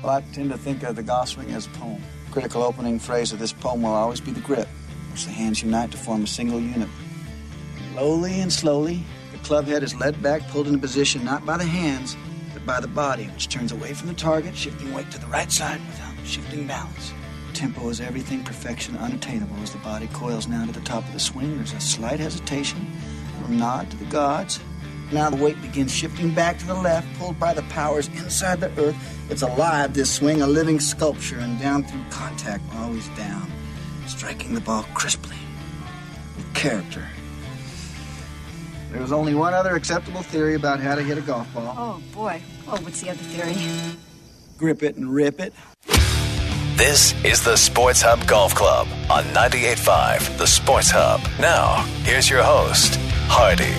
Well, I tend to think of the golf swing as a poem. Critical opening phrase of this poem will always be the grip, which the hands unite to form a single unit. Slowly and slowly, the club head is led back, pulled into position not by the hands, but by the body, which turns away from the target, shifting weight to the right side without shifting balance. Tempo is everything, perfection unattainable. As the body coils now to the top of the swing, there's a slight hesitation, a little nod to the gods. Now the weight begins shifting back to the left, pulled by the powers inside the earth. It's alive, this swing, a living sculpture, and down through contact, always down, striking the ball crisply, with character. There was only one other acceptable theory about how to hit a golf ball. Oh, boy. Oh, what's the other theory? Grip it and rip it. This is the Sports Hub Golf Club on 98.5 The Sports Hub. Now, here's your host, Hardy.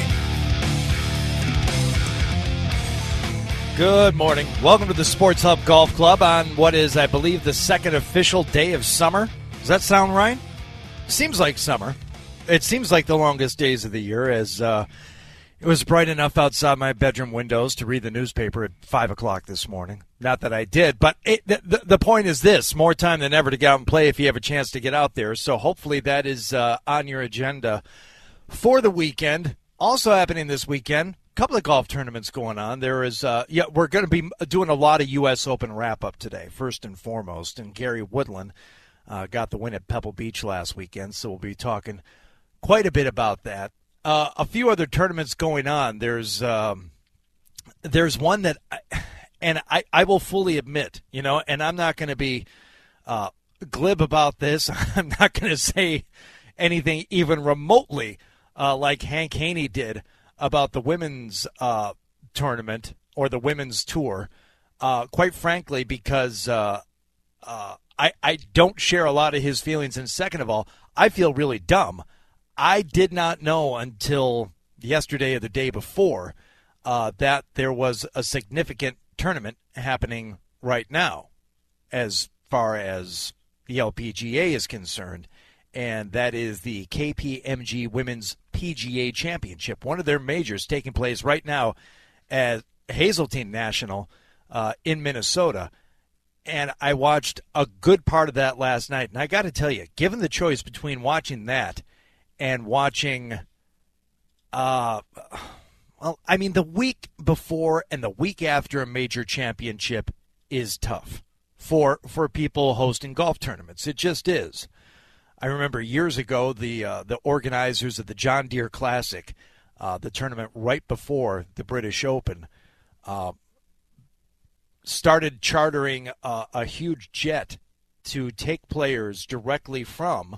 Good morning. Welcome to the Sports Hub Golf Club on what is, I believe, the second official day of summer. Does that sound right? Seems like summer. It seems like the longest days of the year, as it was bright enough outside my bedroom windows to read the newspaper at 5 o'clock this morning. Not that I did, but the point is this: more time than ever to get out and play if you have a chance to get out there. So hopefully that is on your agenda for the weekend. Also happening this weekend, a couple of golf tournaments going on. There is, we're going to be doing a lot of U.S. Open wrap-up today, first and foremost. And Gary Woodland got the win at Pebble Beach last weekend, so we'll be talking quite a bit about that. A few other tournaments going on. There's one that, I will fully admit, and I'm not going to be glib about this. I'm not going to say anything even remotely like Hank Haney did about the women's tournament or the women's tour, quite frankly, because I don't share a lot of his feelings. And second of all, I feel really dumb. I did not know until yesterday or the day before that there was a significant tournament happening right now as far as the LPGA is concerned, and that is the KPMG Women's PGA Championship, one of their majors taking place right now at Hazeltine National in Minnesota. And I watched a good part of that last night, and I got to tell you, given the choice between watching that and watching, the week before and the week after a major championship is tough for people hosting golf tournaments. It just is. I remember years ago the organizers of the John Deere Classic, the tournament right before the British Open, started chartering a huge jet to take players directly from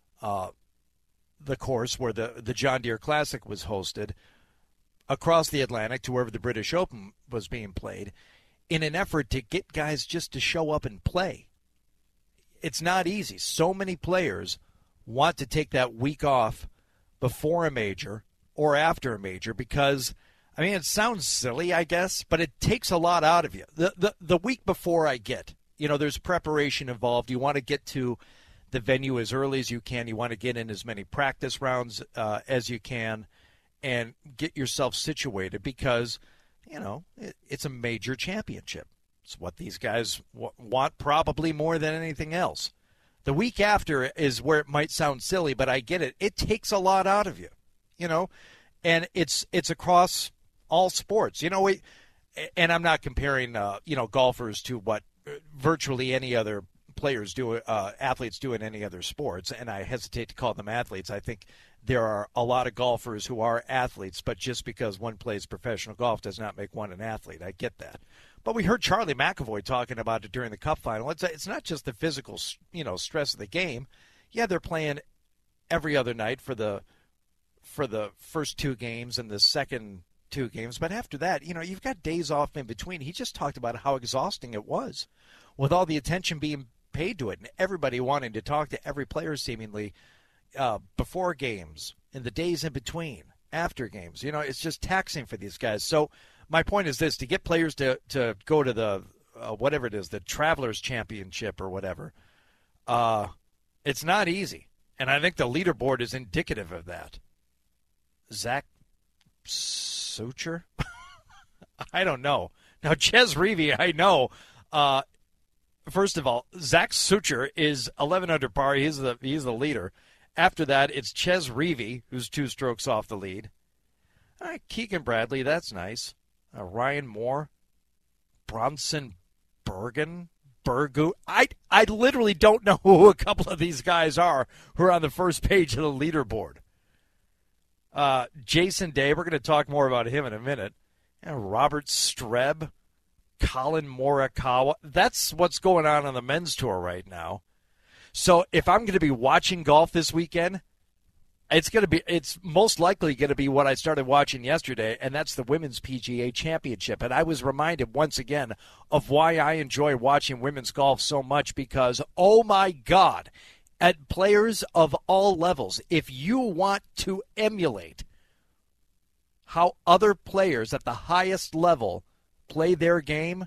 the course where the John Deere Classic was hosted across the Atlantic to wherever the British Open was being played, in an effort to get guys just to show up and play. It's not easy. So many players want to take that week off before a major or after a major because, it sounds silly, I guess, but it takes a lot out of you. The week before I get, there's preparation involved. You want to get to the venue as early as you can. You want to get in as many practice rounds as you can and get yourself situated because, it's a major championship. It's what these guys want probably more than anything else. The week after is where it might sound silly, but I get it. It takes a lot out of you, and it's across all sports. And I'm not comparing, golfers to what virtually any other players do, athletes do in any other sports, and I hesitate to call them athletes. I think there are a lot of golfers who are athletes, but just because one plays professional golf does not make one an athlete. I get that. But we heard Charlie McAvoy talking about it during the Cup final. It's not just the physical, stress of the game. Yeah, they're playing every other night for the first two games and the second two games, but after that, you've got days off in between. He just talked about how exhausting it was with all the attention being paid to it and everybody wanting to talk to every player seemingly before games, in the days in between, after games. It's just taxing for these guys. So my point is this: to get players to go to the whatever it is, the Travelers Championship or whatever, it's not easy. And I think the leaderboard is indicative of that. Zach Sucher? I don't know. Now, Ches Reavie, I know, first of all, Zach Sucher is 11 under par. He's the leader. After that, it's Ches Reavie, who's 2 strokes off the lead. All right, Keegan Bradley, that's nice. Ryan Moore, Bronson Burgu. I literally don't know who a couple of these guys are who are on the first page of the leaderboard. Jason Day, we're going to talk more about him in a minute. And Robert Streb, Colin Morikawa. That's what's going on the men's tour right now. So if I'm going to be watching golf this weekend, it's most likely going to be what I started watching yesterday, and that's the Women's PGA Championship. And I was reminded once again of why I enjoy watching women's golf so much, because, oh my God, at players of all levels, if you want to emulate how other players at the highest level play their game,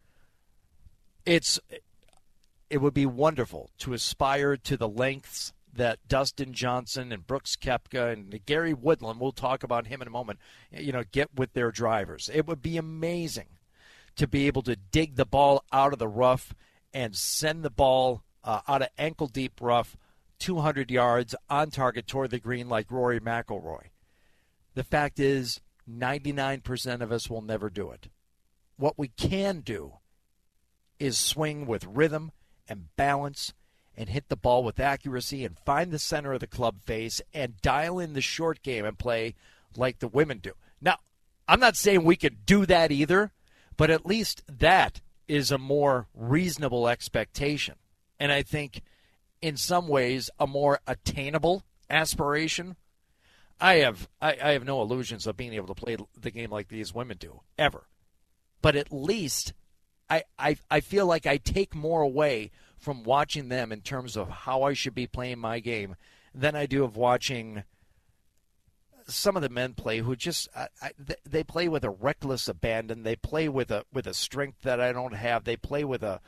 it would be wonderful to aspire to the lengths that Dustin Johnson and Brooks Koepka and Gary Woodland, we'll talk about him in a moment, get with their drivers. It would be amazing to be able to dig the ball out of the rough and send the ball out of ankle-deep rough 200 yards on target toward the green like Rory McIlroy. The fact is, 99% of us will never do it. What we can do is swing with rhythm and balance and hit the ball with accuracy and find the center of the club face and dial in the short game and play like the women do. Now, I'm not saying we could do that either, but at least that is a more reasonable expectation. And I think in some ways a more attainable aspiration. I have no illusions of being able to play the game like these women do, ever. But at least I feel like I take more away from watching them in terms of how I should be playing my game than I do of watching some of the men play who just they play with a reckless abandon. They play with a strength that I don't have. They play with a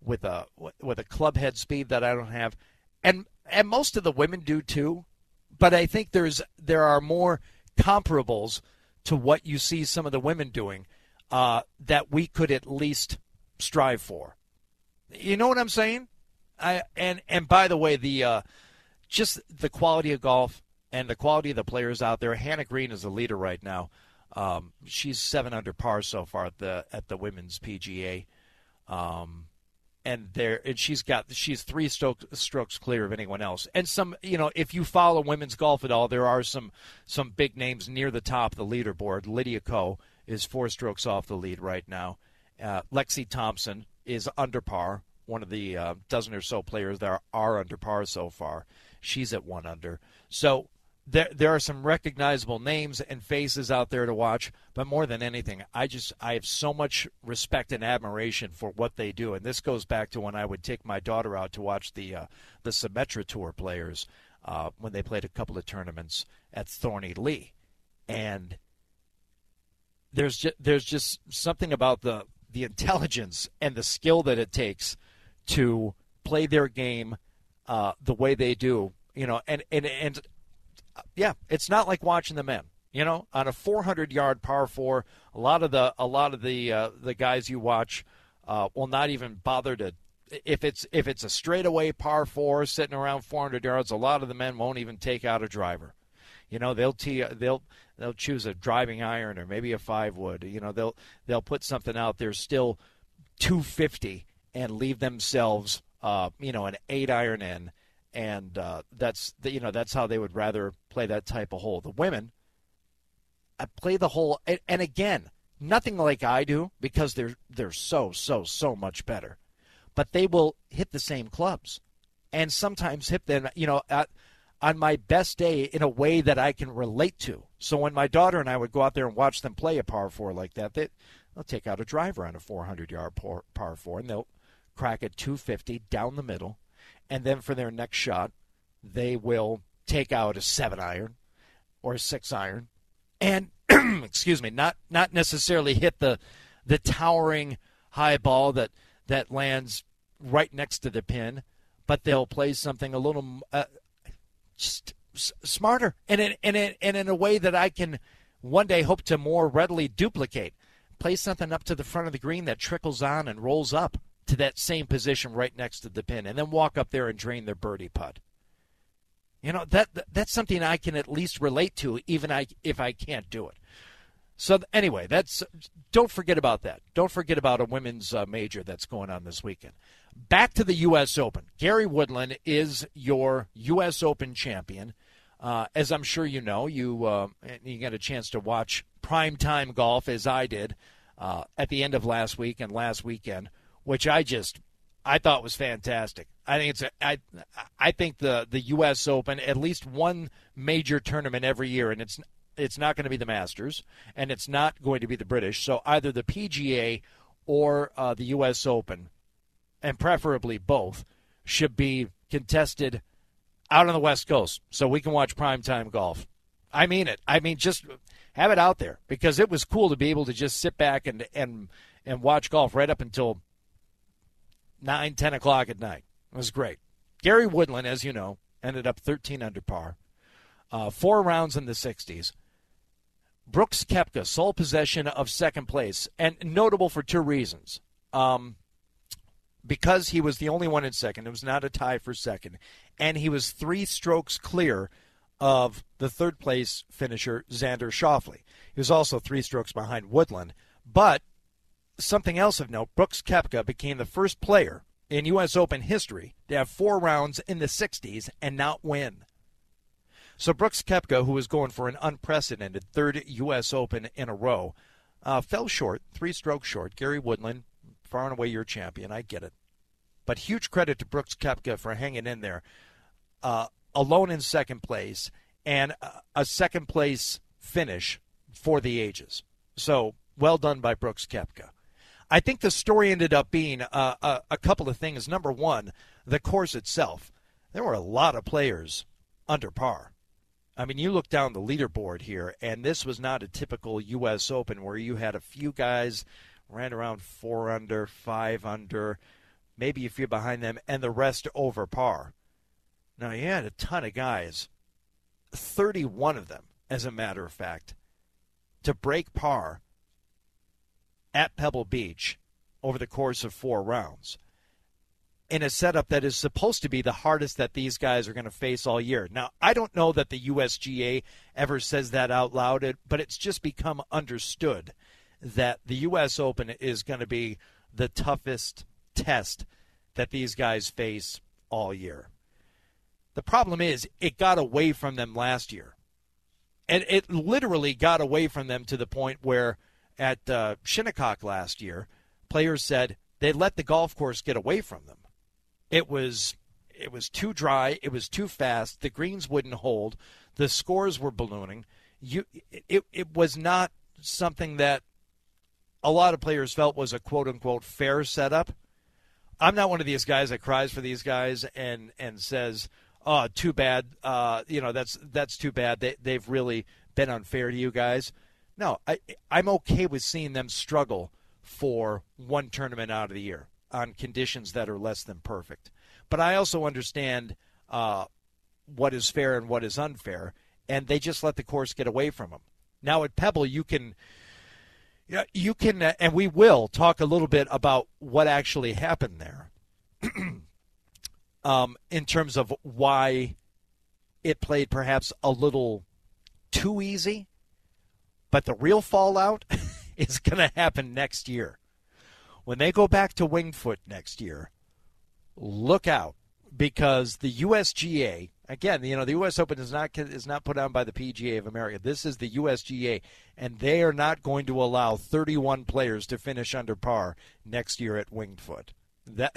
club head speed that I don't have, and most of the women do too. But I think there are more comparables to what you see some of the women doing that we could at least strive for. You know what I'm saying? And by the way, just the quality of golf and the quality of the players out there. Hannah Green is the leader right now. She's 7 under par so far at the women's PGA. And she's 3 strokes clear of anyone else. And some, if you follow women's golf at all, there are some big names near the top of the leaderboard. Lydia Ko is 4 strokes off the lead right now. Lexi Thompson is under par, one of the dozen or so players that are under par so far. She's at 1 under. So there are some recognizable names and faces out there to watch, but more than anything, I have so much respect and admiration for what they do. And this goes back to when I would take my daughter out to watch the Symetra Tour players when they played a couple of tournaments at Thorny Lee. And there's just something about the intelligence and the skill that it takes to play their game the way they do, and yeah, it's not like watching the men. On a 400-yard par 4, a lot of the guys you watch will not even bother to. If it's a straightaway par 4 sitting around 400 yards, a lot of the men won't even take out a driver. They'll choose a driving iron or maybe a 5-wood. They'll put something out there still 250 and leave themselves an 8-iron in. And that's how they would rather play that type of hole. The women, I play the hole, and again, nothing like I do because they're so much better. But they will hit the same clubs, and sometimes hit them, on my best day in a way that I can relate to. So when my daughter and I would go out there and watch them play a par 4 like that, they'll take out a driver on a 400-yard par 4, and they'll crack it 250 down the middle. And then for their next shot, they will take out a 7-iron or a 6-iron and, excuse me, not necessarily hit the towering high ball that lands right next to the pin, but they'll play something a little just smarter and in a way that I can one day hope to more readily duplicate. Play something up to the front of the green that trickles on and rolls up. to that same position right next to the pin and then walk up there and drain their birdie putt. You know, that's something I can at least relate to, even if I can't do it. So anyway, don't forget about that. Don't forget about a women's major that's going on this weekend. Back to the U.S. Open. Gary Woodland is your U.S. Open champion. As I'm sure you know, you got a chance to watch primetime golf, as I did, at the end of last week and last weekend, which I thought was fantastic. I think the U.S. Open, at least one major tournament every year, and it's not going to be the Masters, and it's not going to be the British. So either the PGA or the U.S. Open, and preferably both, should be contested out on the West Coast so we can watch primetime golf. I mean it. I mean, just have it out there, because it was cool to be able to just sit back and watch golf right up until 9, 10 o'clock at night. It was great. Gary Woodland, as you know, ended up 13 under par. 4 rounds in the 60s. Brooks Koepka, sole possession of second place, and notable for 2 reasons. Because he was the only one in second, it was not a tie for second, and he was 3 strokes clear of the third place finisher, Xander Schauffele. He was also 3 strokes behind Woodland. But something else of note, Brooks Koepka became the first player in U.S. Open history to have 4 rounds in the 60s and not win. So Brooks Koepka, who was going for an unprecedented 3rd U.S. Open in a row, fell short, 3 strokes short. Gary Woodland, far and away your champion, I get it. But huge credit to Brooks Koepka for hanging in there, alone in second place, and a second place finish for the ages. So well done by Brooks Koepka. I think the story ended up being a couple of things. Number one, the course itself. There were a lot of players under par. I mean, you look down the leaderboard here, and this was not a typical U.S. Open where you had a few guys right around 4 under, 5 under, maybe a few behind them, and the rest over par. Now, you had a ton of guys, 31 of them, as a matter of fact, to break par at Pebble Beach over the course of 4 rounds in a setup that is supposed to be the hardest that these guys are going to face all year. Now, I don't know that the USGA ever says that out loud, but it's just become understood that the U.S. Open is going to be the toughest test that these guys face all year. The problem is it got away from them last year. And it literally got away from them to the point where at Shinnecock last year, players said they let the golf course get away from them. It was too dry. It was too fast. The greens wouldn't hold. The scores were ballooning. It was not something that a lot of players felt was a quote-unquote fair setup. I'm not one of these guys that cries for these guys and says, oh, too bad. That's too bad. They've really been unfair to you guys. No, I'm okay with seeing them struggle for one tournament out of the year on conditions that are less than perfect. But I also understand what is fair and what is unfair, and they just let the course get away from them. Now at Pebble, you can, and we will talk a little bit about what actually happened there in terms of why it played perhaps a little too easy. But the real fallout is going to happen next year. When they go back to Winged Foot next year, look out, because the USGA, again, the U.S. Open is not put on by the PGA of America. This is the USGA, and they are not going to allow 31 players to finish under par next year at Winged Foot. That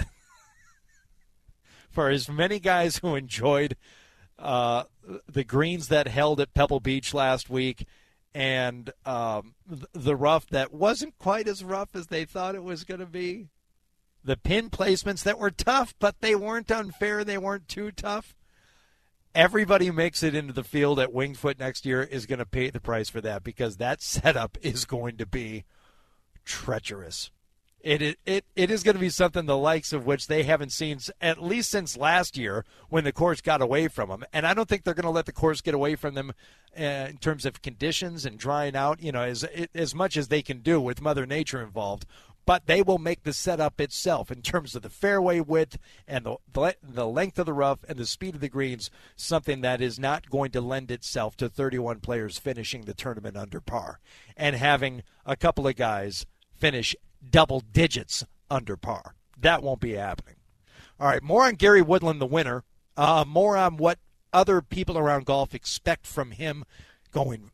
for as many guys who enjoyed the greens that held at Pebble Beach last week, and the rough that wasn't quite as rough as they thought it was going to be. The pin placements that were tough, but they weren't unfair. They weren't too tough. Everybody who makes it into the field at Winged Foot next year is going to pay the price for that, because that setup is going to be treacherous. It is going to be something the likes of which they haven't seen at least since last year when the course got away from them. And I don't think they're going to let the course get away from them in terms of conditions and drying out, as much as they can do with Mother Nature involved. but they will make the setup itself in terms of the fairway width and the length of the rough and the speed of the greens, something that is not going to lend itself to 31 players finishing the tournament under par and having a couple of guys finish double digits under par. That won't be happening. All right, more on Gary Woodland, the winner, more on what other people around golf expect from him going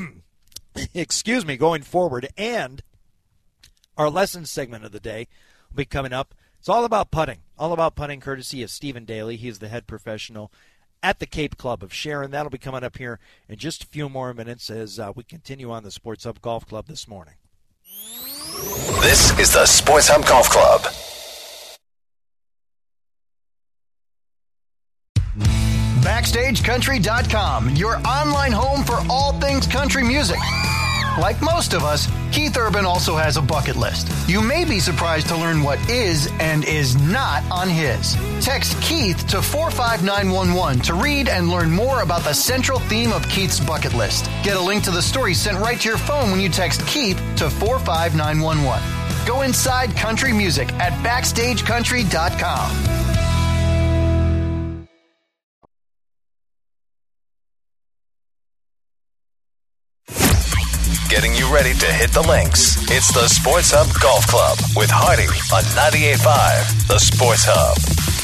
going forward, and our lessons segment of the day will be coming up. It's all about putting courtesy of Stephen Daly. He's the head professional at the Cape Club of Sharon. That'll be coming up here in just a few more minutes as we continue on the Sports Hub Golf Club this morning. This is the Sports Hub Golf Club. BackstageCountry.com, your online home for all things country music. Like most of us, Keith Urban also has a bucket list. You may be surprised to learn what is and is not on his. Text Keith to 45911 to read and learn more about the central theme of Keith's bucket list. Get a link to the story sent right to your phone when you text Keith to 45911. Go inside country music at BackstageCountry.com. Getting you ready to hit the links. It's the Sports Hub Golf Club with Hardy on 98.5, the Sports Hub.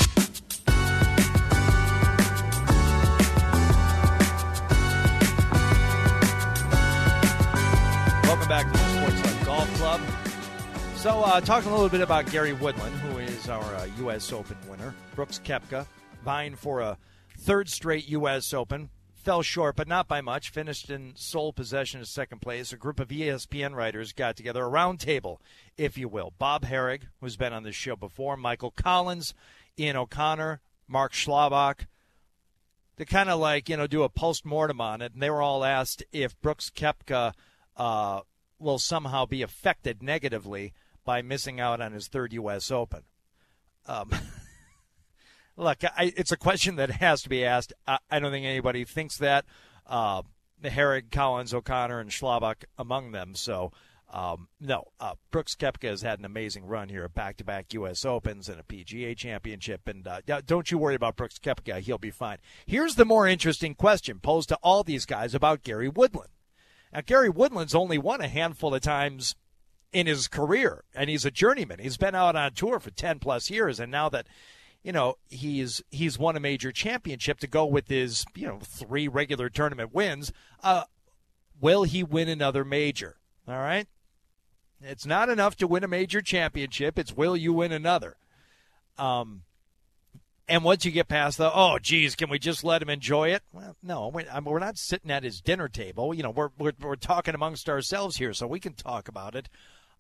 Welcome back to the Sports Hub Golf Club. So, talking a little bit about Gary Woodland, who is our U.S. Open winner. Brooks Koepka vying for a third straight U.S. Open. Fell short, but not by much. Finished in sole possession of second place. A group of ESPN writers got together, a round table, if you will. Bob Harig, who's been on this show before, Michael Collins, Ian O'Connor, Mark Schlabach, to kind of do a post-mortem on it. And they were all asked if Brooks Koepka will somehow be affected negatively by missing out on his third U.S. Open. Look, it's a question that has to be asked. I don't think anybody thinks that. Harig, Collins, O'Connor, and Schlabach among them. So, no. Brooks Koepka has had an amazing run here, back-to-back U.S. Opens and a PGA championship. And don't you worry about Brooks Koepka. He'll be fine. Here's the more interesting question posed to all these guys about Gary Woodland. Now, Gary Woodland's only won a handful of times in his career, and he's a journeyman. He's been out on tour for 10-plus years, and now that he's won a major championship to go with his, 3 regular tournament wins. Will he win another major? All right? It's not enough to win a major championship. It's will you win another? And once you get past can we just let him enjoy it? Well, no, we're not sitting at his dinner table. We're talking amongst ourselves here, so we can talk about it.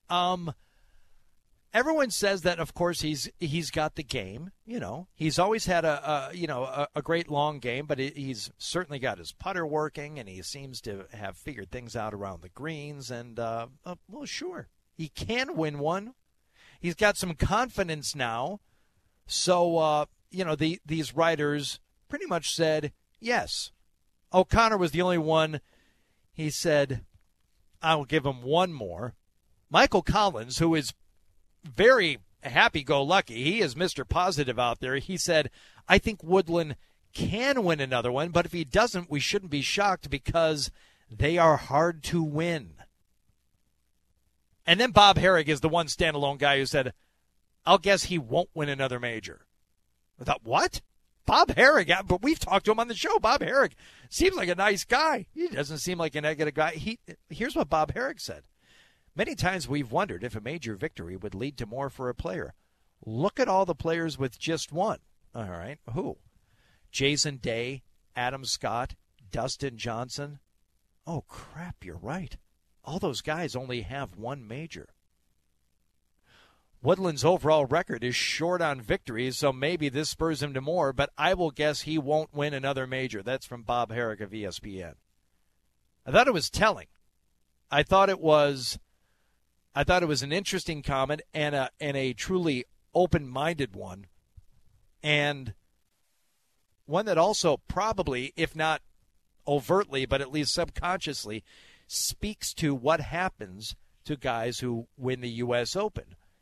Everyone says that, of course, he's got the game. He's always had a great long game, but he's certainly got his putter working, and he seems to have figured things out around the greens. And sure, he can win one. He's got some confidence now. So these writers pretty much said yes. O'Connor was the only one. He said, "I'll give him one more." Michael Collins, who is very happy-go-lucky. He is Mr. Positive out there. He said, I think Woodland can win another one, but if he doesn't, we shouldn't be shocked because they are hard to win. And then Bob Harig is the one standalone guy who said, I'll guess he won't win another major. I thought, what? Bob Harig? But we've talked to him on the show. Bob Harig seems like a nice guy. He doesn't seem like a negative guy. Here's what Bob Harig said. Many times we've wondered if a major victory would lead to more for a player. Look at all the players with just one. All right, who? Jason Day, Adam Scott, Dustin Johnson. Oh, crap, you're right. All those guys only have one major. Woodland's overall record is short on victories, so maybe this spurs him to more, but I will guess he won't win another major. That's from Bob Harig of ESPN. I thought it was telling. I thought it was an interesting comment and a truly open-minded one, and one that also probably, if not overtly, but at least subconsciously, speaks to what happens to guys who win the U.S. Open.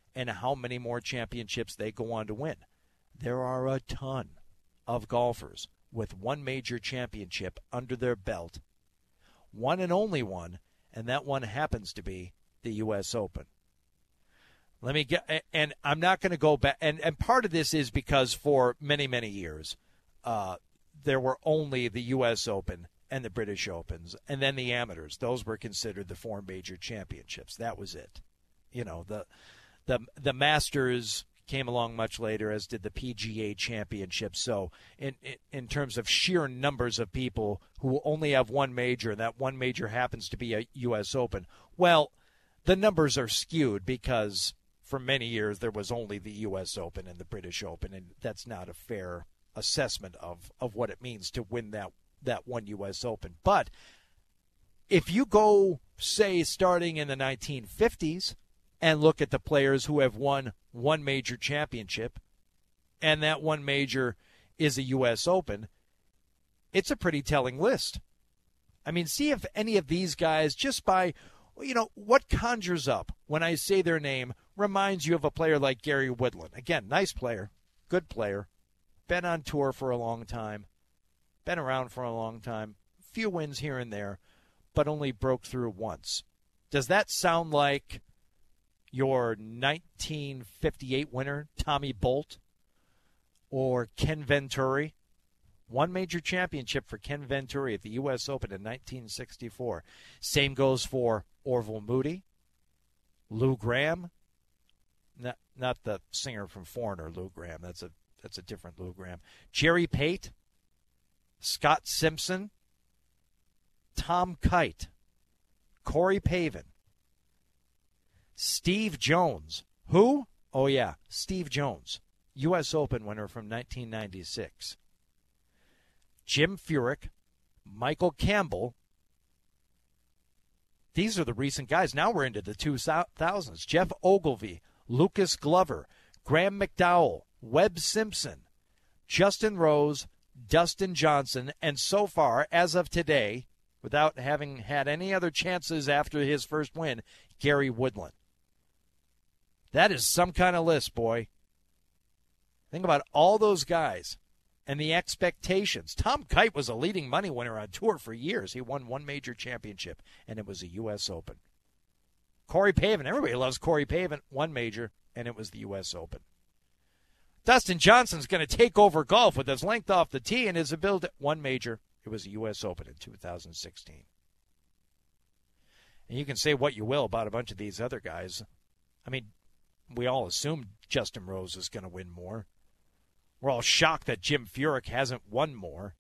and how many more championships they go on to win. There are a ton of golfers with one major championship under their belt, one and only one, and that one happens to be the U.S. Open. Let me get, and I'm not going to go back, and part of this is because for many, many years, there were only the U.S. Open and the British Opens, and then the amateurs. Those were considered the four major championships. That was it. You know, the Masters came along much later, as did the PGA Championship. So in terms of sheer numbers of people who only have one major, and that one major happens to be a U.S. Open, well, the numbers are skewed because for many years there was only the U.S. Open and the British Open, and that's not a fair assessment of what it means to win that one U.S. Open. But if you go, say, starting in the 1950s and look at the players who have won one major championship, and that one major is a U.S. Open, it's a pretty telling list. I mean, see if any of these guys, just by, you know, what conjures up when I say their name reminds you of a player like Gary Woodland. Again, nice player, good player, been on tour for a long time, been around for a long time, few wins here and there, but only broke through once. Does that sound like your 1958 winner, Tommy Bolt, or Ken Venturi? One major championship for Ken Venturi at the U.S. Open in 1964. Same goes for Orville Moody, Lou Gramm, not the singer from Foreigner, Lou Gramm. That's a different Lou Gramm. Jerry Pate, Scott Simpson, Tom Kite, Corey Pavin, Steve Jones. Who? Oh, yeah, Steve Jones, U.S. Open winner from 1996. Jim Furyk, Michael Campbell. These are the recent guys. Now we're into the 2000s. Jeff Ogilvy, Lucas Glover, Graham McDowell, Webb Simpson, Justin Rose, Dustin Johnson, and so far, as of today, without having had any other chances after his first win, Gary Woodland. That is some kind of list, boy. Think about all those guys and the expectations. Tom Kite was a leading money winner on tour for years. He won one major championship, and it was a U.S. Open. Corey Pavin, everybody loves Corey Pavin, one major, and it was the U.S. Open. Dustin Johnson's going to take over golf with his length off the tee and his ability. One major, it was the U.S. Open in 2016. And you can say what you will about a bunch of these other guys. I mean, we all assumed Justin Rose is going to win more. We're all shocked that Jim Furyk hasn't won more.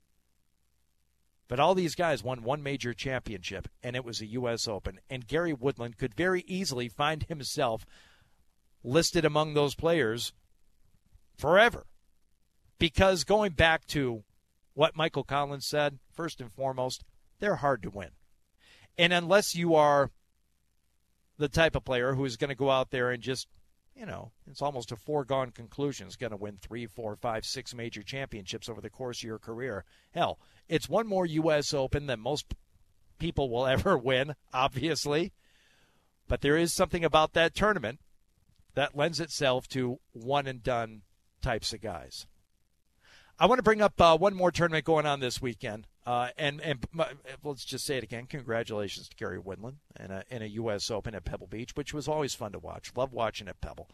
But all these guys won one major championship, and it was a U.S. Open. And Gary Woodland could very easily find himself listed among those players forever. Because going back to what Michael Collins said, first and foremost, they're hard to win. And unless you are the type of player who is going to go out there and just, you know, it's almost a foregone conclusion, is going to win 3, 4, 5, 6 major championships over the course of your career. Hell, it's one more U.S. Open than most people will ever win, obviously. But there is something about that tournament that lends itself to one-and-done types of guys. I want to bring up one more tournament going on this weekend. And let's just say it again. Congratulations to Gary Woodland in a U.S. Open at Pebble Beach, which was always fun to watch. Love watching at Pebble.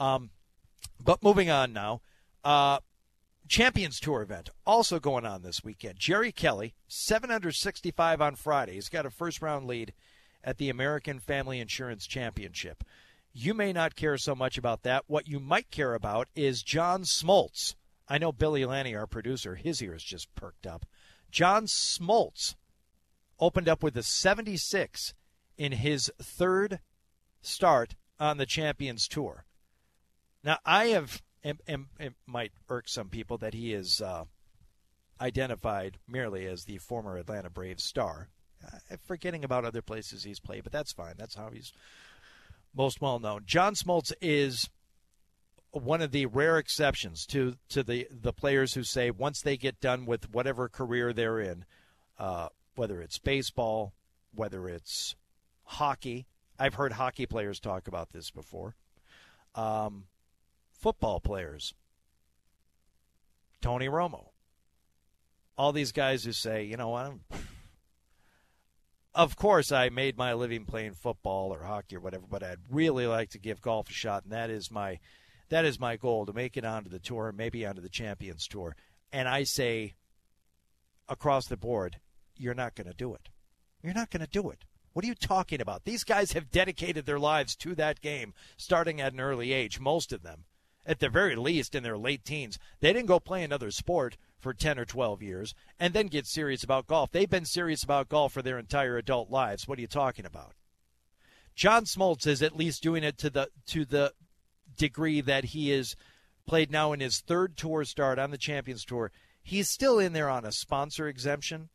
But moving on now. Champions Tour event also going on this weekend. Jerry Kelly, 765 on Friday. He's got a first-round lead at the American Family Insurance Championship. You may not care so much about that. What you might care about is John Smoltz. I know Billy Lanny, our producer, his ears just perked up. John Smoltz opened up with a 76 in his third start on the Champions Tour. Now, it might irk some people that he is identified merely as the former Atlanta Braves star, forgetting about other places he's played, but that's fine. That's how he's most well known. John Smoltz is one of the rare exceptions to the players who say once they get done with whatever career they're in, whether it's baseball, whether it's hockey. I've heard hockey players talk about this before. football players. Tony Romo. All these guys who say, you know what, of course I made my living playing football or hockey or whatever, but I'd really like to give golf a shot, and that is my goal, to make it onto the tour, maybe onto the Champions Tour. And I say, across the board, you're not going to do it. You're not going to do it. What are you talking about? These guys have dedicated their lives to that game starting at an early age, most of them. At the very least, in their late teens. They didn't go play another sport for 10 or 12 years and then get serious about golf. They've been serious about golf for their entire adult lives. What are you talking about? John Smoltz is at least doing it to the degree that he is played now in his third tour start on the Champions Tour. He's still in there on a sponsor exemption.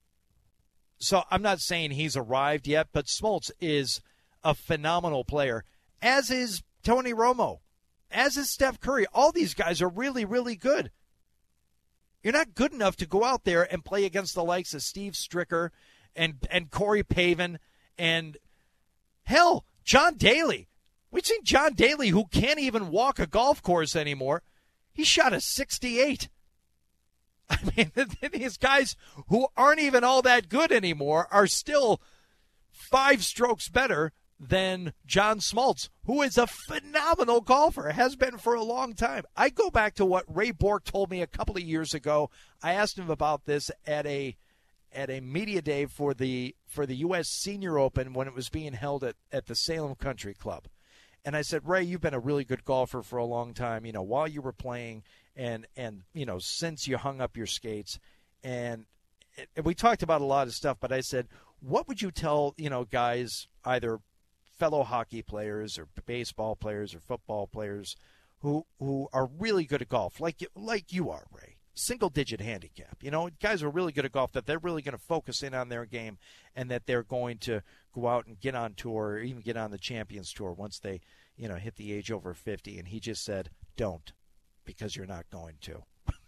So I'm not saying he's arrived yet, but Smoltz is a phenomenal player, as is Tony Romo, as is Steph Curry. All these guys are really, really good. You're not good enough to go out there and play against the likes of Steve Stricker and Corey Pavin and, hell, John Daly. We've seen John Daly, who can't even walk a golf course anymore. He shot a 68. I mean, these guys who aren't even all that good anymore are still 5 strokes better than John Smoltz, who is a phenomenal golfer, has been for a long time. I go back to what Ray Bork told me a couple of years ago. I asked him about this at a media day for the U.S. Senior Open when it was being held at the Salem Country Club. And I said, Ray, you've been a really good golfer for a long time, you know, while you were playing and you know, since you hung up your skates. And we talked about a lot of stuff, but I said, what would you tell, you know, guys, either fellow hockey players or baseball players or football players who are really good at golf, like you are, Ray, single-digit handicap, you know, guys who are really good at golf, that they're really going to focus in on their game and that they're going to go out and get on tour or even get on the Champions Tour once they, you know, hit the age over 50. And he just said, don't, because you're not going to.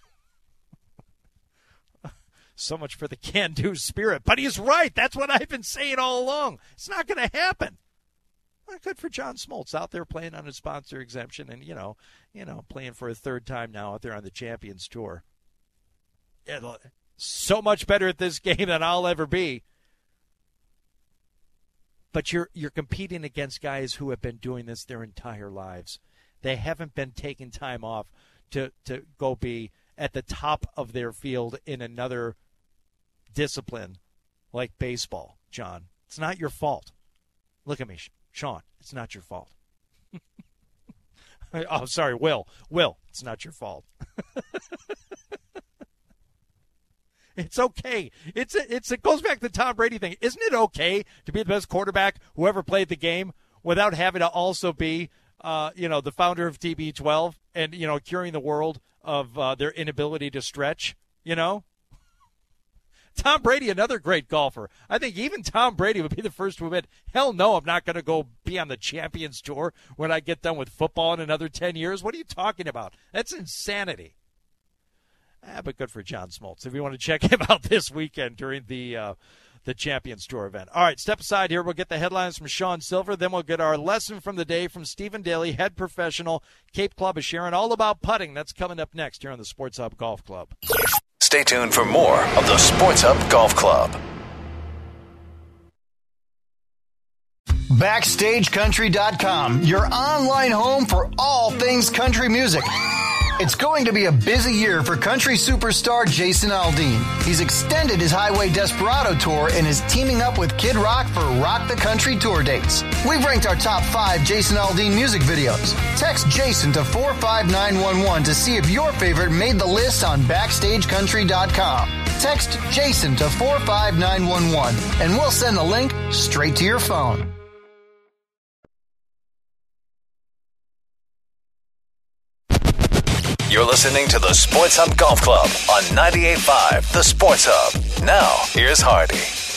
So much for the can-do spirit. But he's right. That's what I've been saying all along. It's not going to happen. Well, good for John Smoltz out there playing on a sponsor exemption and, you know, playing for a third time now out there on the Champions Tour. So much better at this game than I'll ever be. But you're competing against guys who have been doing this their entire lives. They haven't been taking time off to go be at the top of their field in another discipline like baseball, John. It's not your fault. Look at me, Sean. It's not your fault. Oh, sorry, Will. It's not your fault. It's okay. It goes back to the Tom Brady thing. Isn't it okay to be the best quarterback who ever played the game without having to also be, the founder of TB12 and, you know, curing the world of their inability to stretch, you know? Tom Brady, another great golfer. I think even Tom Brady would be the first to admit, hell no, I'm not going to go be on the Champions Tour when I get done with football in another 10 years. What are you talking about? That's insanity. But good for John Smoltz if you want to check him out this weekend during the Champions Tour event. All right, step aside here. We'll get the headlines from Sean Silver. Then we'll get our lesson from the day from Stephen Daly, head professional, Cape Club of Sharon, all about putting. That's coming up next here on the Sports Hub Golf Club. Stay tuned for more of the Sports Hub Golf Club. BackstageCountry.com, your online home for all things country music. It's going to be a busy year for country superstar Jason Aldean. He's extended his Highway Desperado tour and is teaming up with Kid Rock for Rock the Country tour dates. We've ranked our top 5 Jason Aldean music videos. Text Jason to 45911 to see if your favorite made the list on BackstageCountry.com. Text Jason to 45911 and we'll send the link straight to your phone. You're listening to the Sports Hub Golf Club on 98.5 The Sports Hub. Now, here's Hardy.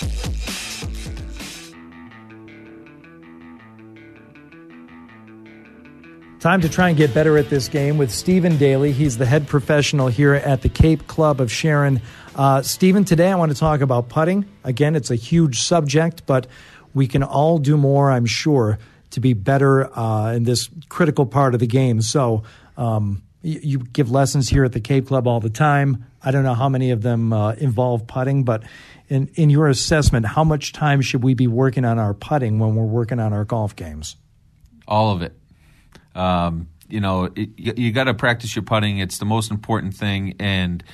Time to try and get better at this game with Stephen Daly. He's the head professional here at the Cape Club of Sharon. Stephen, today I want to talk about putting. Again, it's a huge subject, but we can all do more, I'm sure, to be better in this critical part of the game. So you give lessons here at the Cape Club all the time. I don't know how many of them involve putting, but in your assessment, how much time should we be working on our putting when we're working on our golf games? All of it. You got to practice your putting. It's the most important thing. And,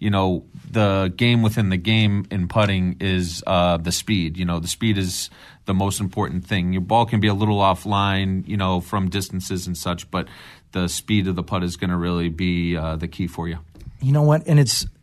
the game within the game in putting is the speed. The speed is the most important thing. Your ball can be a little offline, from distances and such, but the speed of the putt is going to really be the key for you. You know what? And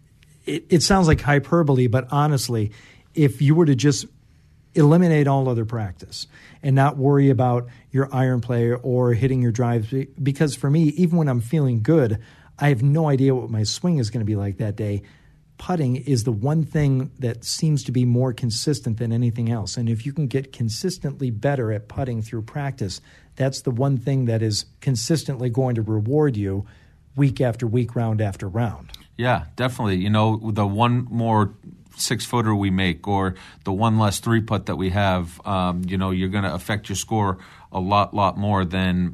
it sounds like hyperbole, but honestly, if you were to just eliminate all other practice and not worry about your iron play or hitting your drives, because for me, even when I'm feeling good, I have no idea what my swing is going to be like that day. Putting is the one thing that seems to be more consistent than anything else. And if you can get consistently better at putting through practice, that's the one thing that is consistently going to reward you week after week, round after round. Yeah, definitely. The one more 6-footer we make or the one less 3-putt that we have, you're going to affect your score a lot more than,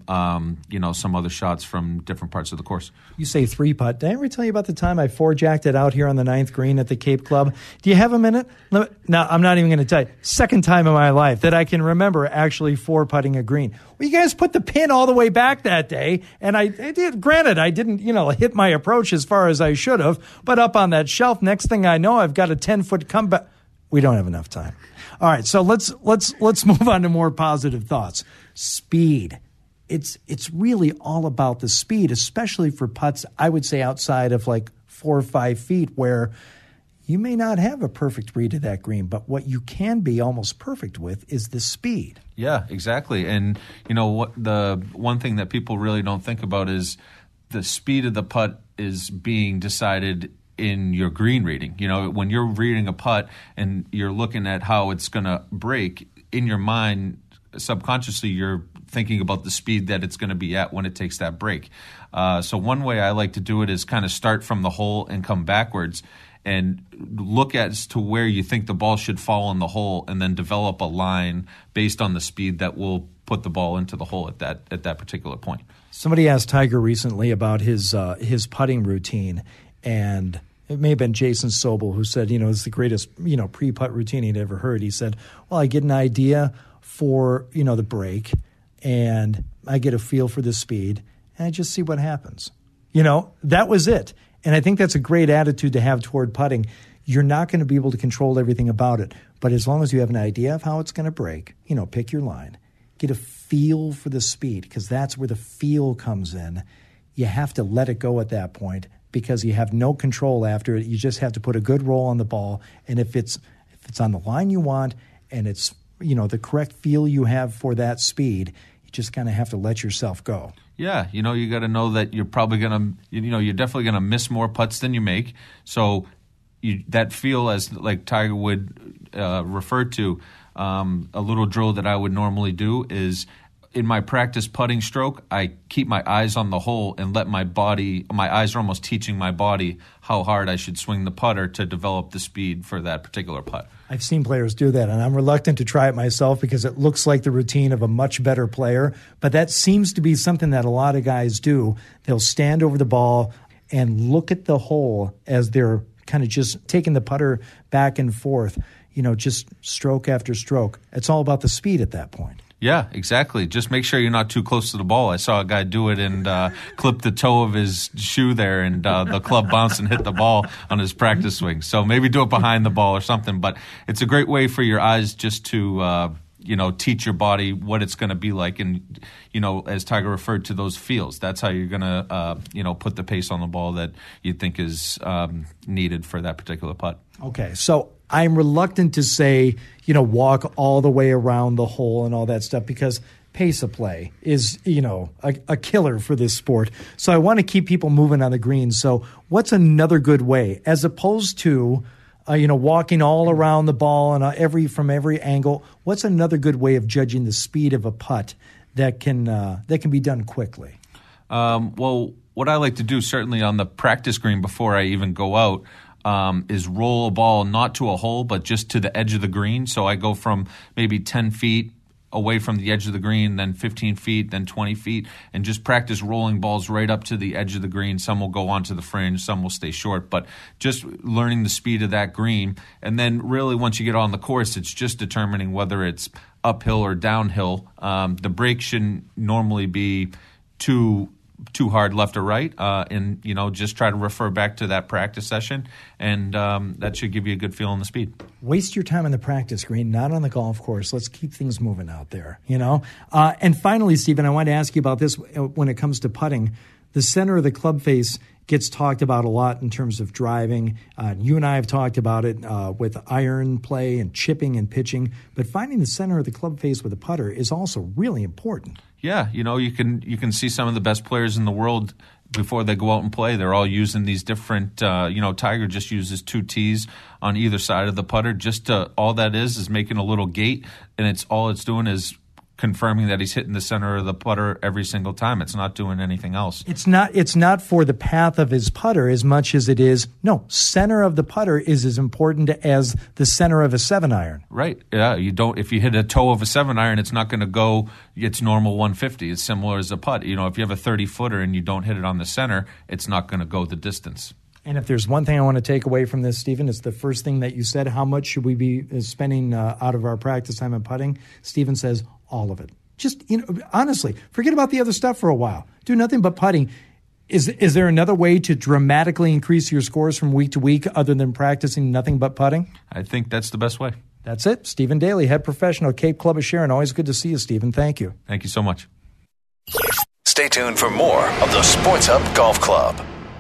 some other shots from different parts of the course. You say 3-putt. Did I ever tell you about the time I 4-jacked it out here on the 9th green at the Cape Club? Do you have a minute? No, I'm not even going to tell you. Second time in my life that I can remember actually 4-putting a green. Well, you guys put the pin all the way back that day, and I did. Granted, I didn't, hit my approach as far as I should have, but up on that shelf, next thing I know, I've got a 10-foot comeback. We don't have enough time. All right, so let's move on to more positive thoughts. Speed. It's really all about the speed, especially for putts, I would say outside of like 4 or 5 feet where you may not have a perfect read of that green, but what you can be almost perfect with is the speed. Yeah, exactly. And, what the one thing that people really don't think about is the speed of the putt is being decided in your green reading. When you're reading a putt and you're looking at how it's going to break, in your mind, subconsciously, you're thinking about the speed that it's going to be at when it takes that break. So one way I like to do it is kind of start from the hole and come backwards and look as to where you think the ball should fall in the hole and then develop a line based on the speed that will put the ball into the hole at that particular point. Somebody asked Tiger recently about his putting routine, and it may have been Jason Sobel who said, it's the greatest, pre-putt routine he'd ever heard. He said, well, I get an idea for, the break, and I get a feel for the speed, and I just see what happens. That was it. And I think that's a great attitude to have toward putting. You're not going to be able to control everything about it, but as long as you have an idea of how it's going to break, pick your line, get a feel for the speed, because that's where the feel comes in. You have to let it go at that point because you have no control after it. You just have to put a good roll on the ball, and if it's on the line you want and it's the correct feel you have for that speed, you just kind of have to let yourself go. Yeah, you got to know that you're probably going to, you're definitely going to miss more putts than you make. So that feel, as like Tiger would refer to, a little drill that I would normally do is in my practice putting stroke, I keep my eyes on the hole and let my eyes are almost teaching my body how hard I should swing the putter to develop the speed for that particular putt. I've seen players do that, and I'm reluctant to try it myself because it looks like the routine of a much better player. But that seems to be something that a lot of guys do. They'll stand over the ball and look at the hole as they're kind of just taking the putter back and forth, just stroke after stroke. It's all about the speed at that point. Yeah, exactly. Just make sure you're not too close to the ball. I saw a guy do it and clip the toe of his shoe there, and the club bounced and hit the ball on his practice swing. So maybe do it behind the ball or something. But it's a great way for your eyes just to, teach your body what it's going to be like. And, as Tiger referred to those feels, that's how you're going to, put the pace on the ball that you think is needed for that particular putt. Okay, so I'm reluctant to say, walk all the way around the hole and all that stuff because pace of play is, a killer for this sport. So I want to keep people moving on the green. So what's another good way as opposed to, walking all around the ball and from every angle? What's another good way of judging the speed of a putt that can be done quickly? Well, what I like to do certainly on the practice green before I even go out is roll a ball not to a hole, but just to the edge of the green. So I go from maybe 10 feet away from the edge of the green, then 15 feet, then 20 feet, and just practice rolling balls right up to the edge of the green. Some will go onto the fringe, some will stay short, but just learning the speed of that green. And then really once you get on the course, it's just determining whether it's uphill or downhill. The break shouldn't normally be too hard left or right, and just try to refer back to that practice session, and that should give you a good feel on the speed. Waste your time on the practice green, not on the golf course. Let's keep things moving out there, And finally, Stephen, I wanted to ask you about this when it comes to putting. The center of the club face gets talked about a lot in terms of driving. You and I have talked about it with iron play and chipping and pitching, but finding the center of the club face with a putter is also really important. Yeah, you can see some of the best players in the world before they go out and play. They're all using these different, Tiger just uses 2 tees on either side of the putter. Just all that is making a little gate, and it's doing is confirming that he's hitting the center of the putter every single time. It's not doing anything else. It's not for the path of his putter as much as it is, center of the putter is as important as the center of a 7-iron. Right. Yeah, if you hit a toe of a 7-iron, it's not going to go its normal 150. It's similar as a putt. If you have a 30-footer and you don't hit it on the center, it's not going to go the distance. And if there's one thing I want to take away from this, Stephen, it's the first thing that you said. How much should we be spending out of our practice time in putting? Stephen says all of it. Just, honestly, forget about the other stuff for a while. Do nothing but putting. Is there another way to dramatically increase your scores from week to week other than practicing nothing but putting? I think that's the best way. That's it. Stephen Daly, head professional, Cape Club of Sharon. Always good to see you, Stephen. Thank you. Thank you so much. Stay tuned for more of the Sports Hub Golf Club.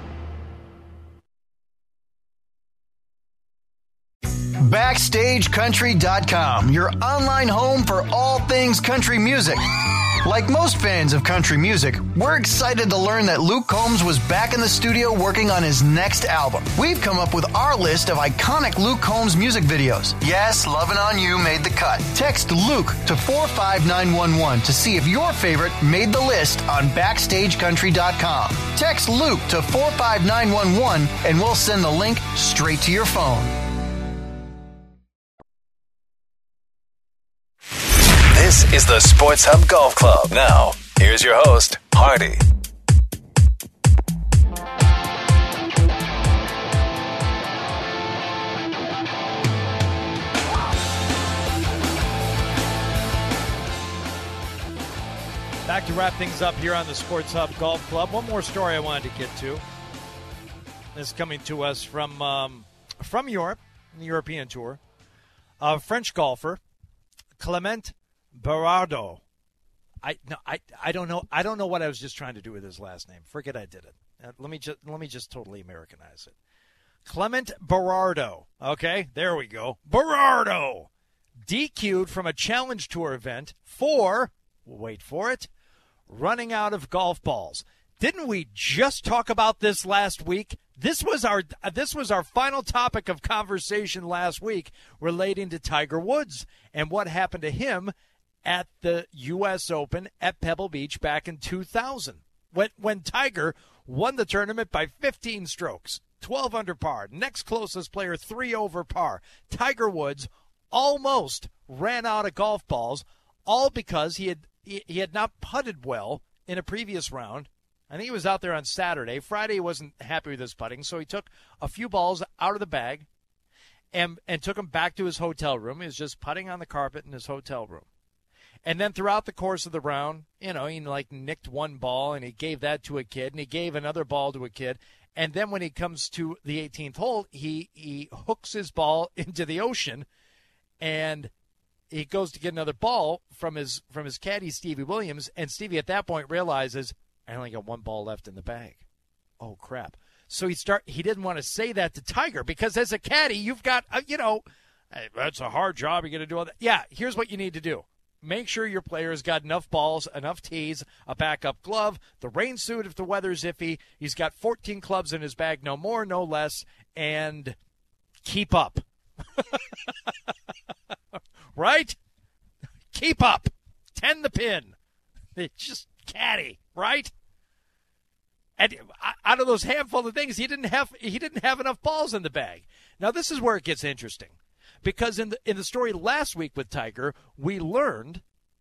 BackstageCountry.com, your online home for all things country music. Like most fans of country music, we're excited to learn that Luke Combs was back in the studio working on his next album. We've come up with our list of iconic Luke Combs music videos. Yes, Lovin' On You made the cut. Text Luke to 45911 to see if your favorite made the list on BackstageCountry.com. Text Luke to 45911 and we'll send the link straight to your phone. This is the Sports Hub Golf Club. Now, here's your host, Hardy. Back to wrap things up here on the Sports Hub Golf Club. One more story I wanted to get to. This is coming to us from Europe, the European Tour. A French golfer, Clement Berardo. I don't know what I was just trying to do with his last name. Forget I did it. Let me just totally Americanize it. Clement Berardo. Okay, there we go. Berardo DQ'd from a Challenge Tour event for, wait for it, running out of golf balls. Didn't we just talk about this last week? This was our final topic of conversation last week relating to Tiger Woods and what happened to him at the U.S. Open at Pebble Beach back in 2000 when Tiger won the tournament by 15 strokes, 12 under par. Next closest player, 3 over par. Tiger Woods almost ran out of golf balls, all because he had not putted well in a previous round. I think he was out there on Saturday. Friday he wasn't happy with his putting, so he took a few balls out of the bag and took them back to his hotel room. He was just putting on the carpet in his hotel room. And then throughout the course of the round, he nicked one ball and he gave that to a kid and he gave another ball to a kid. And then when he comes to the 18th hole, he hooks his ball into the ocean and he goes to get another ball from his caddy, Stevie Williams. And Stevie at that point realizes, I only got one ball left in the bag. Oh, crap. So he didn't want to say that to Tiger because as a caddy, you've got, hey, that's a hard job. You're going to do all that. Yeah, here's what you need to do. Make sure your player's got enough balls, enough tees, a backup glove, the rain suit if the weather's iffy. He's got 14 clubs in his bag, no more, no less, and keep up. Right? Keep up. 10 the pin. It's just caddy, right? And out of those handful of things, he didn't have enough balls in the bag. Now this is where it gets interesting. Because in the story last week with Tiger, we learned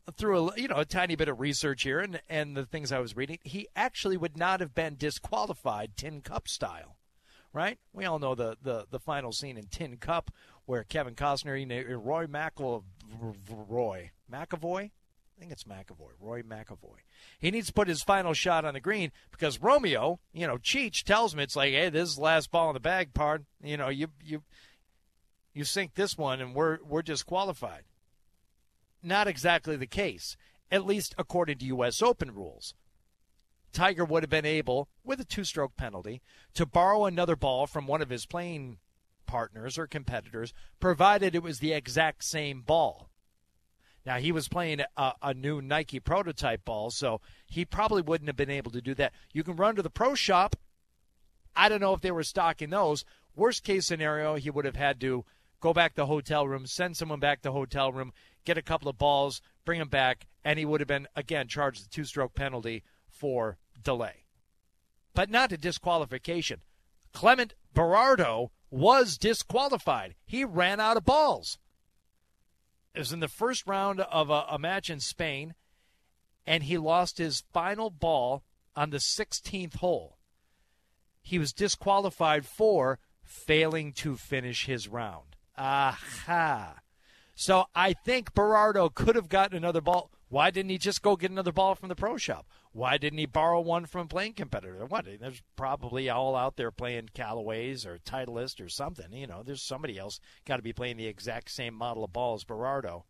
through a tiny bit of research here and the things I was reading, he actually would not have been disqualified Tin Cup style, right? We all know the final scene in Tin Cup where Kevin Costner, Roy McAvoy, I think it's McAvoy, Roy McAvoy. He needs to put his final shot on the green because Romeo, Cheech tells him it's like, hey, this is the last ball in the bag, pard. You sink this one and we're disqualified. Not exactly the case, at least according to U.S. Open rules. Tiger would have been able, with a 2-stroke penalty, to borrow another ball from one of his playing partners or competitors, provided it was the exact same ball. Now, he was playing a new Nike prototype ball, so he probably wouldn't have been able to do that. You can run to the pro shop. I don't know if they were stocking those. Worst case scenario, he would have had to go back to the hotel room, send someone back to the hotel room, get a couple of balls, bring them back, and he would have been, again, charged the 2-stroke penalty for delay. But not a disqualification. Clement Berardo was disqualified. He ran out of balls. It was in the first round of a match in Spain, and he lost his final ball on the 16th hole. He was disqualified for failing to finish his round. Aha. So I think Berardo could have gotten another ball. Why didn't he just go get another ball from the pro shop? Why didn't he borrow one from a playing competitor? What? There's probably all out there playing Callaway's or Titleist or something. There's somebody else got to be playing the exact same model of ball as Berardo.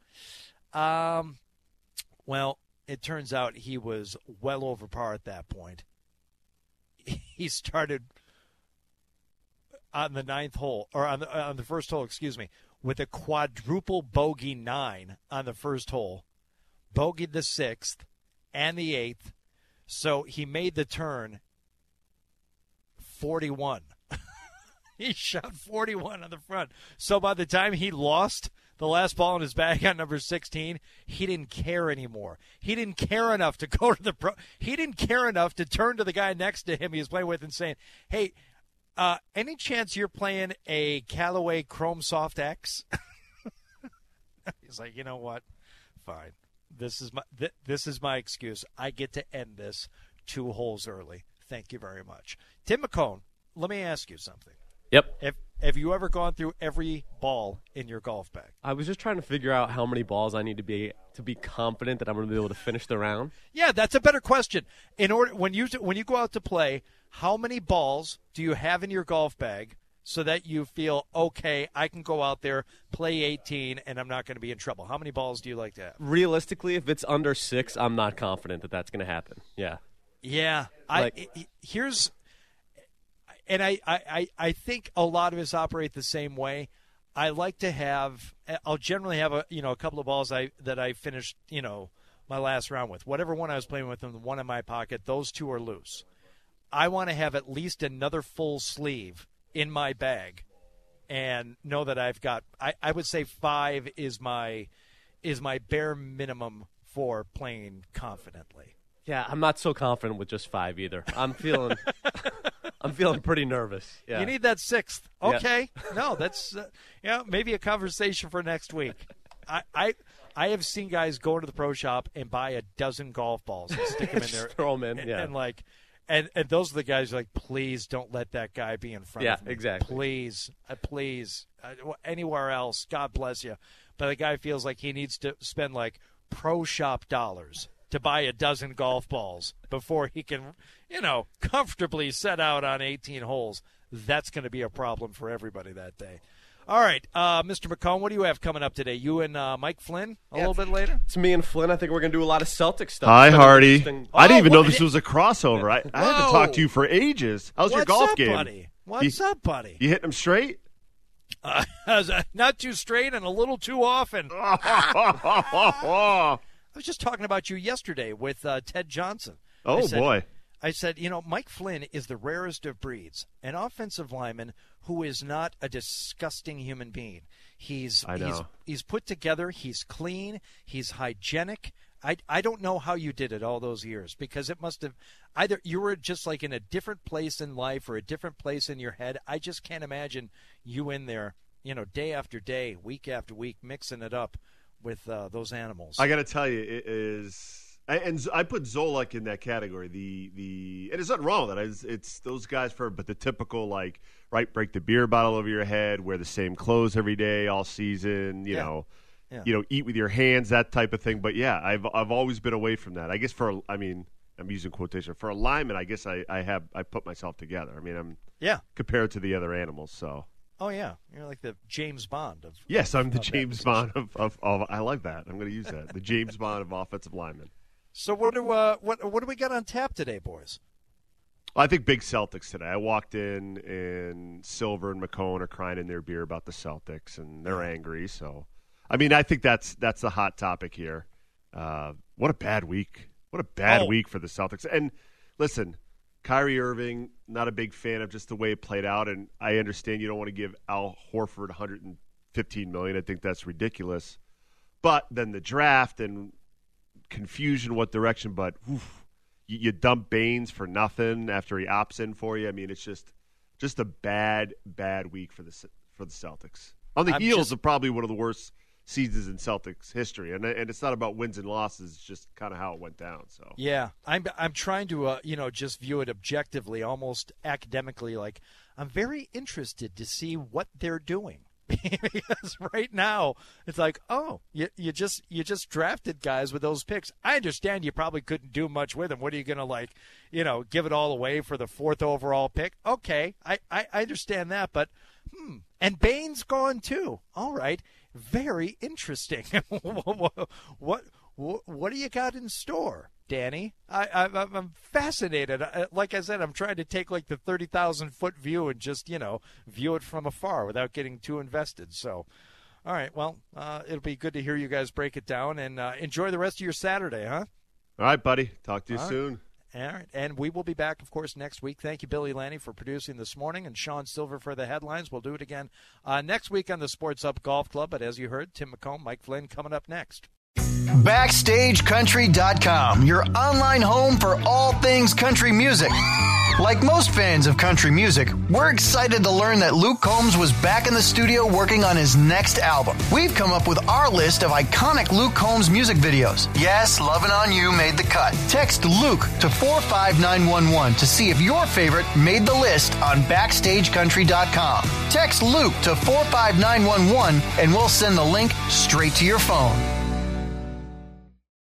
Well, it turns out he was well over par at that point. He started on the ninth hole, or on the first hole, with a quadruple bogey 9 on the first hole. Bogeyed the 6th and the 8th, so he made the turn 41. He shot 41 on the front. So by the time he lost the last ball in his bag on number 16, he didn't care anymore. He didn't care enough to go to the pro. He didn't care enough to turn to the guy next to him he was playing with and saying, hey, any chance you're playing a Callaway Chrome Soft X? He's like, you know what? Fine. This is my excuse. I get to end this 2 holes early. Thank you very much. Tim McCone, let me ask you something. Yep. Have you ever gone through every ball in your golf bag? I was just trying to figure out how many balls I need to be confident that I'm going to be able to finish the round. Yeah, that's a better question. When you go out to play, how many balls do you have in your golf bag so that you feel, okay, I can go out there, play 18, and I'm not going to be in trouble? How many balls do you like to have? Realistically, if it's under 6, I'm not confident that that's going to happen. Yeah. Yeah. I think a lot of us operate the same way. I like to have – I'll generally have a couple of balls that I finished, my last round with. Whatever one I was playing with, and the one in my pocket, those 2 are loose. I want to have at least another full sleeve in my bag and know that I've got I would say 5 is my bare minimum for playing confidently. Yeah, I'm not so confident with just 5 either. I'm feeling pretty nervous. Yeah. You need that 6th. Okay. Yeah. No, that's maybe a conversation for next week. I have seen guys go into the pro shop and buy a dozen golf balls and stick them in there. Throw them in, yeah. And those are the guys who are like, please don't let that guy be in front of me. Yeah, exactly. Please. Anywhere else, God bless you. But the guy feels like he needs to spend like pro shop dollars to buy a dozen golf balls before he can, comfortably set out on 18 holes. That's going to be a problem for everybody that day. All right, Mr. McCone, what do you have coming up today? You and Mike Flynn a little bit later? It's me and Flynn. I think we're going to do a lot of Celtic stuff. Hi, Hardy. I didn't even know this was a crossover. I had to talk to you for ages. How's your golf game? Buddy? What's up, buddy? You hitting them straight? Not too straight and a little too often. I was just talking about you yesterday with Ted Johnson. Boy. I said, Mike Flynn is the rarest of breeds, an offensive lineman who is not a disgusting human being. He's put together. He's clean. He's hygienic. I don't know how you did it all those years, because it must have either you were just like in a different place in life or a different place in your head. I just can't imagine you in there, day after day, week after week, mixing it up with those animals. I got to tell you, it is. And I put Zolak in that category. And there's nothing wrong with that. It's those guys but the typical break the beer bottle over your head, wear the same clothes every day all season, you know, eat with your hands, that type of thing. But yeah, I've always been away from that. I guess I'm using quotation for a lineman. I guess I put myself together. I mean, I'm compared to the other animals. So. Oh yeah, you're like the James Bond of. Yes, I'm the James Bond of. I like that. I'm going to use that. The James Bond of offensive linemen. So what do we got on tap today, boys? I think big Celtics today. I walked in and Silver and McCone are crying in their beer about the Celtics, and they're angry. So, I mean, I think that's the hot topic here. What a bad week! What a bad week for the Celtics. And listen, Kyrie Irving, not a big fan of just the way it played out, and I understand you don't want to give Al Horford $115 million. I think that's ridiculous. But then the draft and confusion what direction, but you dump Baines for nothing after he opts in for you. I mean, it's just a bad week for the Celtics. On the heels of probably one of the worst seasons in Celtics history, and it's not about wins and losses. It's just kind of how it went down. So yeah, I'm trying to just view it objectively, almost academically. Like, I'm very interested to see what they're doing. Because right now it's like, you just drafted guys with those picks. I understand you probably couldn't do much with them. What are you going to give it all away for the 4th overall pick? Okay, I understand that, but and Baines gone too. All right, very interesting. What do you got in store, Danny? I'm fascinated. Like I said, I'm trying to take the 30,000-foot view and just, view it from afar without getting too invested. So, all right, well, it'll be good to hear you guys break it down, and enjoy the rest of your Saturday, huh? All right, buddy. Talk to you soon. All right, and we will be back, of course, next week. Thank you, Billy Lanny, for producing this morning, and Sean Silver for the headlines. We'll do it again next week on the Sports Hub Golf Club. But as you heard, Tim McComb, Mike Flynn coming up next. BackstageCountry.com, your online home for all things country music. Like most fans of country music, we're excited to learn that Luke Combs was back in the studio working on his next album. We've come up with our list of iconic Luke Combs music videos. Yes, Lovin' On You made the cut. Text Luke to 45911 to see if your favorite made the list on BackstageCountry.com. Text Luke to 45911 and we'll send the link straight to your phone.